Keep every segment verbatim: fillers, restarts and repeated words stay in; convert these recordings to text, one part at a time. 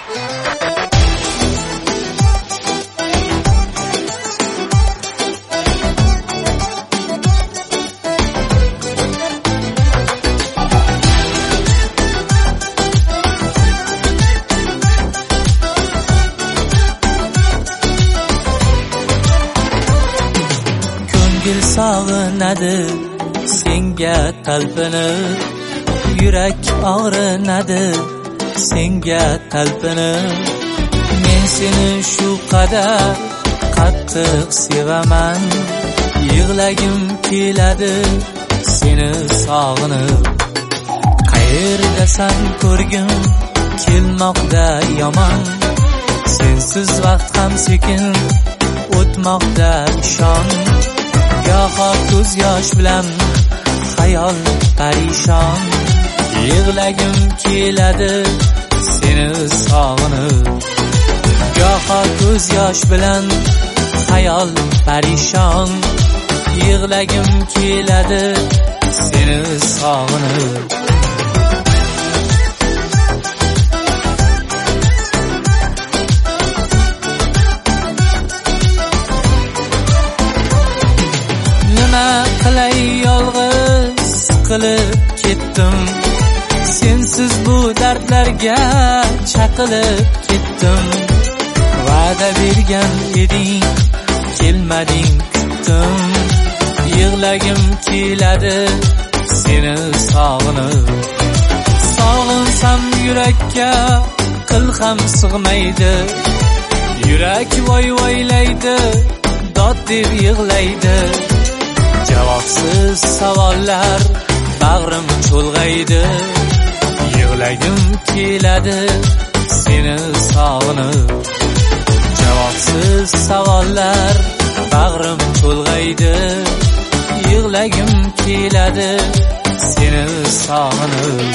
Ko'ngil sog'inadi senga talpinib, yurak og'rinadi senga talpinib. Men seni shu qadar qattiq sevaman, yig'lagim keladi seni sog'inib. Qayerdasan ko'rgim kelmoqda yomon, sensiz vaqt ham sekin o'tmoqda ishon. Goho ko'z yosh bilan xayol parishon, yig'lagim keladi seni sog'inib. Goho ko'z yosh bilan xayol parishon, yig'lagim keladi seni sog'inib. Nima qilay yolg'iz qilib ketdim, sensiz bu dardlarga chaqilib ketdim. Va'da bergan eding, kelmading kutdim, yig'lagim keladi seni sog'inib. Sog'insam yurakka qil ham sig'maydi, yurak voy voylaydi, dod deb yig'laydi. Javobsiz savollar bag'rim cho'lg'aydi, yig'lagim keladi seni sog'inib. Javobsiz savollar bag'rim cho'lg'aydi, yig'lagim keladi seni sog'inib.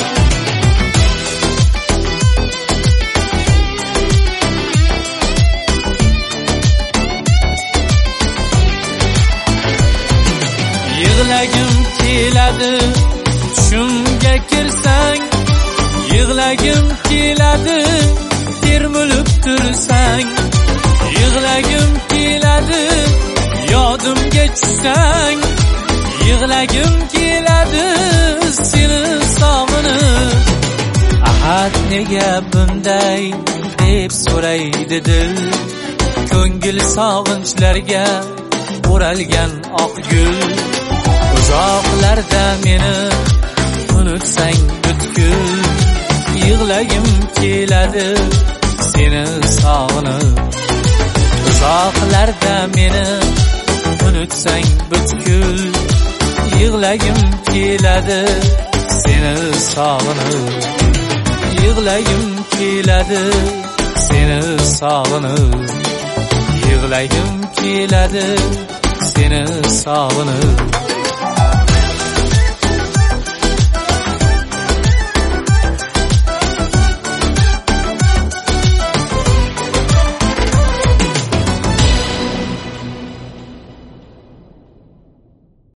Yig'lagim keladi tushimga kirsang, yig'lagim keladi termulib tursang. Yig'lagim keladi yodimga tushsang, yig'lagim keladi seni sog'inib. Ahad nega bunday deb so'raydi dil, ko'ngil sog'inchlarga o'ralgan oq gul. Uzoqlarda meni unutsang butkul, yig'lagim keladi seni sog'inib. Uzoqlarda meni unutsang butkul, yig'lagim keladi seni sog'inib. Yig'lagim keladi seni sog'inib. Yig'lagim keladi seni sog'inib.